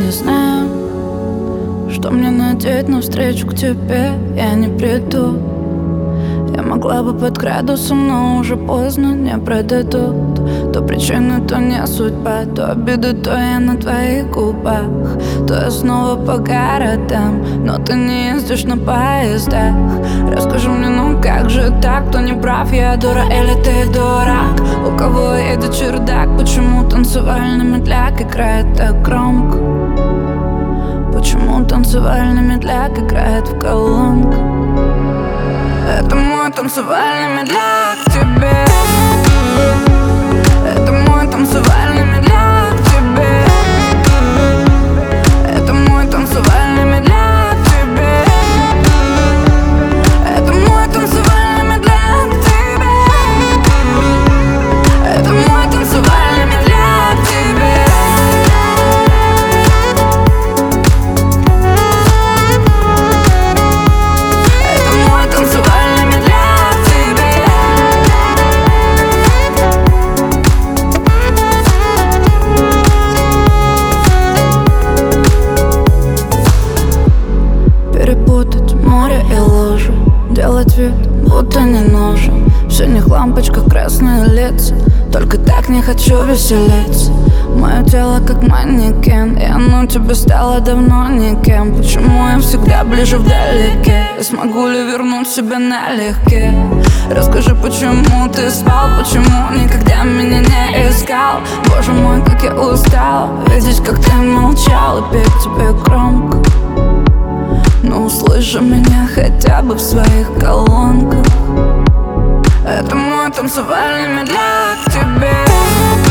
не знаю, что мне надеть навстречу к тебе. Я не приду. Я могла бы под градусом, но уже поздно, не продадут. То причины, то не судьба, то обиды, то я на твоих губах, то я снова по городам, но ты не ездишь на поездах. Расскажи мне, ну как же так? Кто не прав, я дура или ты дурак? У кого едет чердак? Почему танцевальный медляк играет так громко? Почему танцевальный медляк играет в колонках? Это мой танцевальный медляк тебе. Это мой танцевальный медляк тебе. Это мой танцевальный медляк тебе. Это мой танцевальный медляк тебе. Это мой танцевальный медляк тебе. Перепутать море и лужи, делать вид, будто не нужен. В синих лампочках красные лица, только так не хочу веселиться. Мое тело как манекен, и оно тебе стало давно никем. Почему я всегда ближе вдалеке? И смогу ли вернуть себя налегке? Расскажи, почему ты спал, почему никогда меня не искал? Боже мой, как я устал видеть, как ты молчал, и петь тебе громко. Ну услыши меня хотя бы в своих колонках. Это мой танцевальный медляк тебе.